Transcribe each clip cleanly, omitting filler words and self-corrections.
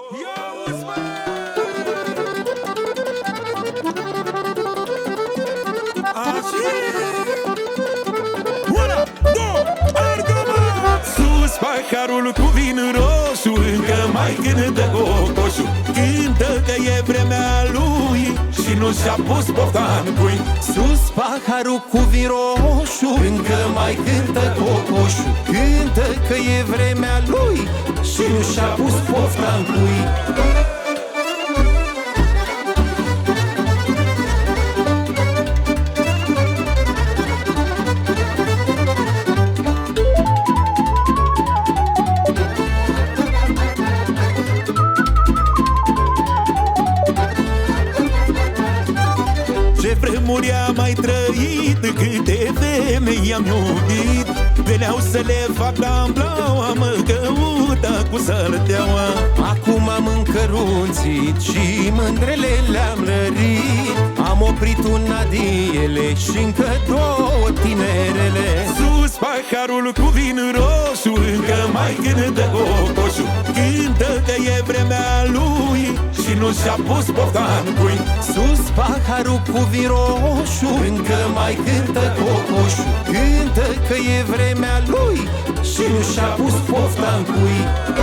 Ia-uzi, mă! Așa! Una, două, argă-mă! Sus paharul cu vin roșu, încă mai cântă cocoșul. Cântă că e vremea lui și nu și-a pus pofta în cui. Sus paharul cu vin roșu, încă mai cântă cocoșul. Cântă că e vremea lui și nu și-a pus pofta în cui. Ce vremuri am mai trăit, câte femei am iubit. Veneau să le fac damblaua, mă căuta cu sărteaua. Acum am încărunțit și mândrele le-am rărit. Am oprit una din ele și încă două tinerele. Sus paharul cu vin roșu, încă mai cântă cocoșul. Cântă că e vremea lui și nu și-a pus pofta în cui. Sus paharul cu vin roșu, încă mai cântă cocoșul. Cântă că e vremea lui și nu și-a pus pofta în cui.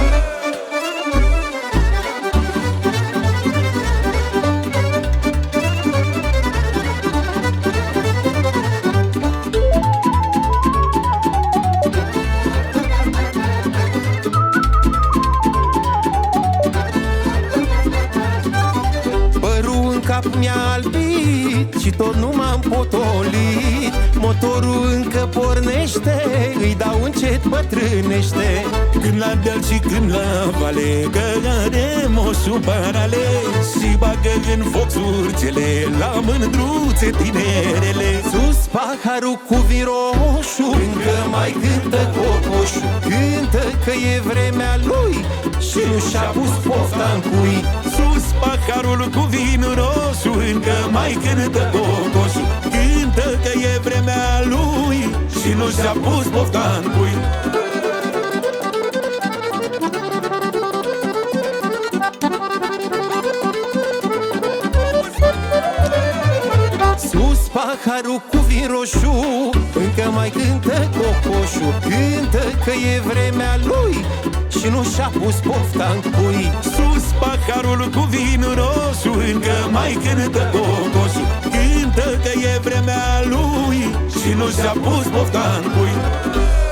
Părul în cap mi-a albit și tot nu m-am potolit. Motorul încă pornește, îi dau încet, bătrânește. Când la deal și când la vale, că are moșul parale și bagă în foc surcele la mândruțe tinerele. Sus paharul cu vin roșu, încă mai cântă cocoșul. Cântă că e vremea lui și nu și-a pus pofta în cui. Sus paharul cu vin roșu, încă mai cântă cocoșul. Cântă că e vremea lui și nu și-a pus pofta în cui. Sus paharul cu vin roșu, încă mai cântă cocoșul. Cântă că e vremea lui și nu și-a pus pofta în cui. Sus paharul cu vin roșu, încă mai cântă cocoșul. Cântă că e vremea lui și nu și-a pus pofta în cui.